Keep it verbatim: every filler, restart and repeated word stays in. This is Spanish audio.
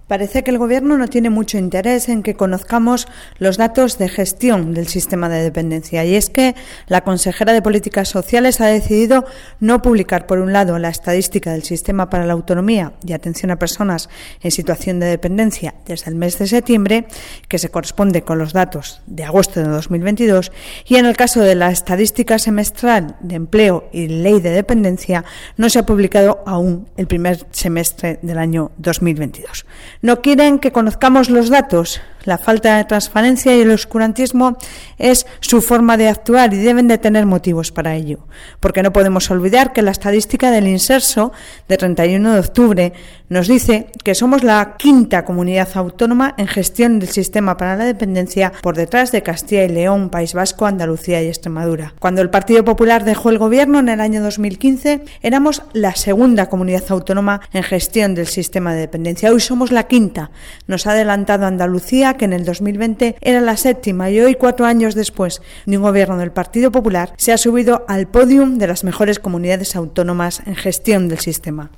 Parece que el Gobierno no tiene mucho interés en que conozcamos los datos de gestión del sistema de dependencia, y es que la consejera de Políticas Sociales ha decidido no publicar, por un lado, la estadística del Sistema para la Autonomía y Atención a Personas en Situación de Dependencia desde el mes de septiembre, que se corresponde con los datos de agosto de dos mil veintidós, y en el caso de la estadística semestral de empleo y ley de dependencia no se ha publicado aún el primer semestre del año dos mil veintidós. No quieren que conozcamos los datos. La falta de transparencia y el oscurantismo es su forma de actuar y deben de tener motivos para ello, porque no podemos olvidar que la estadística del Inserso de treinta y uno de octubre nos dice que somos la quinta comunidad autónoma en gestión del sistema para la dependencia, por detrás de Castilla y León, País Vasco, Andalucía y Extremadura. Cuando el Partido Popular dejó el gobierno en el año dos mil quince, éramos la segunda comunidad autónoma en gestión del sistema de dependencia. Hoy somos la quinta. Nos ha adelantado Andalucía, que en el dos mil veinte era la séptima, y hoy, cuatro años después de un gobierno del Partido Popular, se ha subido al podium de las mejores comunidades autónomas en gestión del sistema.